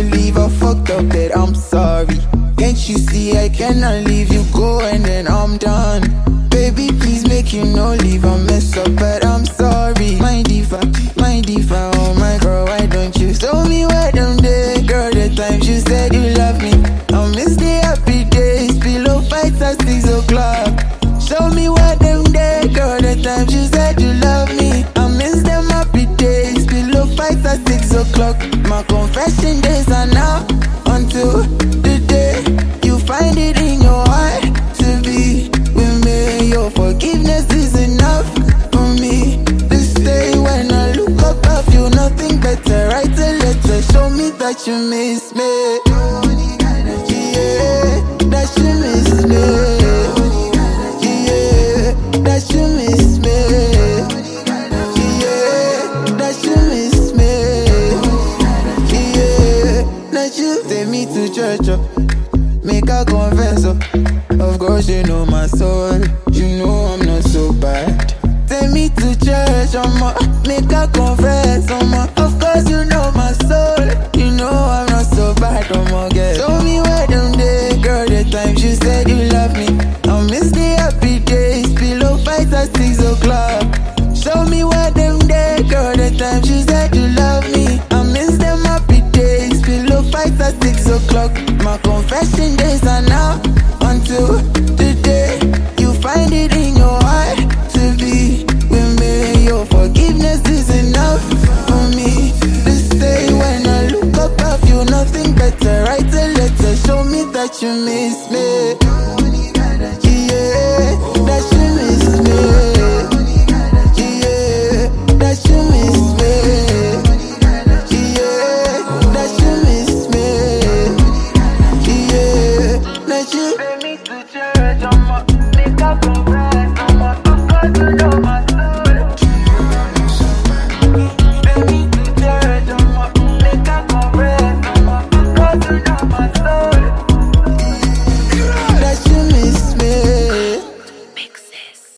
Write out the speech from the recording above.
leave, I fucked up that I'm sorry. Can't you see I cannot leave you go and then I'm done? Baby, please make you no leave, I mess up, but I'm sorry. My diva, oh my girl, why don't you show me where them day? Girl, the times you said you love me, I miss the happy days, pillow fights at 6 o'clock. Show me where them day, girl, the times you said you love me, I miss them happy days, pillow fights at 6 o'clock. My confession days are now until the day you find it in your heart to be with me. Your forgiveness is enough for me to stay. When I look up, I feel nothing better. Write a letter, show me that you miss me. Yeah, that you miss me. Yeah, that you miss me. Yeah, that you miss me. Yeah, that you take me to church, make a confess, of course you know my soul, you know I'm not so bad. Take me to church, make a confess, of course you know my soul, you know I'm not so bad, girl. Show me where them day, girl, the times you said you love me, I miss the happy days, pillow fights at 6 o'clock. Show me where them day, girl, the times you said you love me, I miss them happy days, pillow fights at 6 o'clock. My confession days are now until the day you find it in your heart to be with me. Your forgiveness is enough for me to stay. When I look up, I feel nothing better. Write a letter, show me that you miss me.